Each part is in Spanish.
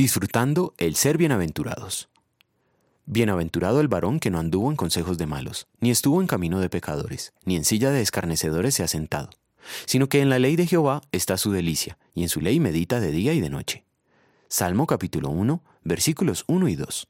Disfrutando el ser bienaventurados. Bienaventurado el varón que no anduvo en consejos de malos, ni estuvo en camino de pecadores, ni en silla de escarnecedores se ha sentado, sino que en la ley de Jehová está su delicia, y en su ley medita de día y de noche. Salmo capítulo 1, versículos 1 y 2.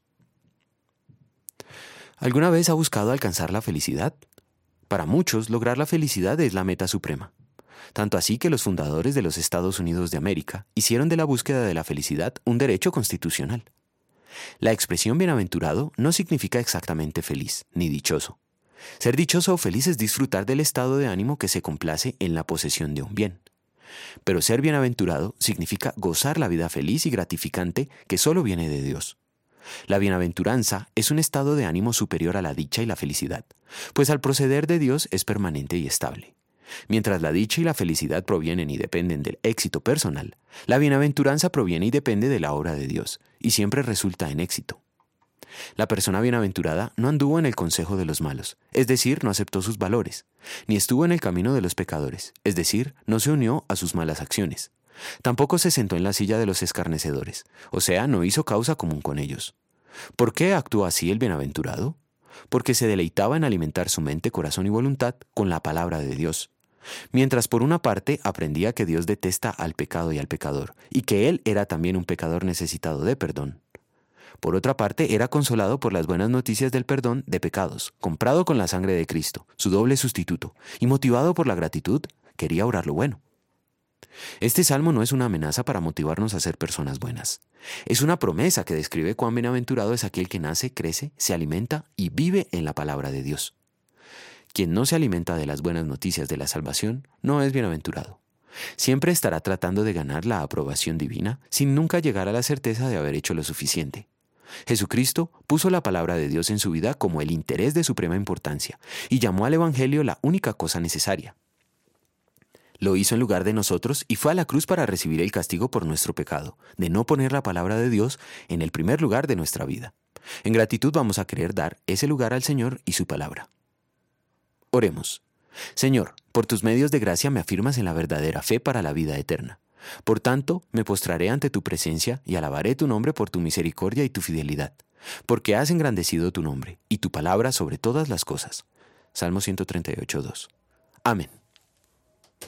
¿Alguna vez ha buscado alcanzar la felicidad? Para muchos, lograr la felicidad es la meta suprema. Tanto así que los fundadores de los Estados Unidos de América hicieron de la búsqueda de la felicidad un derecho constitucional. La expresión bienaventurado no significa exactamente feliz, ni dichoso. Ser dichoso o feliz es disfrutar del estado de ánimo que se complace en la posesión de un bien. Pero ser bienaventurado significa gozar la vida feliz y gratificante que solo viene de Dios. La bienaventuranza es un estado de ánimo superior a la dicha y la felicidad, pues al proceder de Dios es permanente y estable. Mientras la dicha y la felicidad provienen y dependen del éxito personal, la bienaventuranza proviene y depende de la obra de Dios, y siempre resulta en éxito. La persona bienaventurada no anduvo en el consejo de los malos, es decir, no aceptó sus valores, ni estuvo en el camino de los pecadores, es decir, no se unió a sus malas acciones. Tampoco se sentó en la silla de los escarnecedores, o sea, no hizo causa común con ellos. ¿Por qué actuó así el bienaventurado? Porque se deleitaba en alimentar su mente, corazón y voluntad con la palabra de Dios. Mientras por una parte aprendía que Dios detesta al pecado y al pecador, y que Él era también un pecador necesitado de perdón. Por otra parte, era consolado por las buenas noticias del perdón de pecados, comprado con la sangre de Cristo, su doble sustituto, y motivado por la gratitud, quería obrar lo bueno. Este salmo no es una amenaza para motivarnos a ser personas buenas. Es una promesa que describe cuán bienaventurado es aquel que nace, crece, se alimenta y vive en la palabra de Dios. Quien no se alimenta de las buenas noticias de la salvación no es bienaventurado. Siempre estará tratando de ganar la aprobación divina sin nunca llegar a la certeza de haber hecho lo suficiente. Jesucristo puso la palabra de Dios en su vida como el interés de suprema importancia y llamó al Evangelio la única cosa necesaria. Lo hizo en lugar de nosotros y fue a la cruz para recibir el castigo por nuestro pecado, de no poner la palabra de Dios en el primer lugar de nuestra vida. En gratitud vamos a querer dar ese lugar al Señor y su palabra. Oremos. Señor, por tus medios de gracia me afirmas en la verdadera fe para la vida eterna. Por tanto, me postraré ante tu presencia y alabaré tu nombre por tu misericordia y tu fidelidad, porque has engrandecido tu nombre y tu palabra sobre todas las cosas. Salmo 138:2. Amén.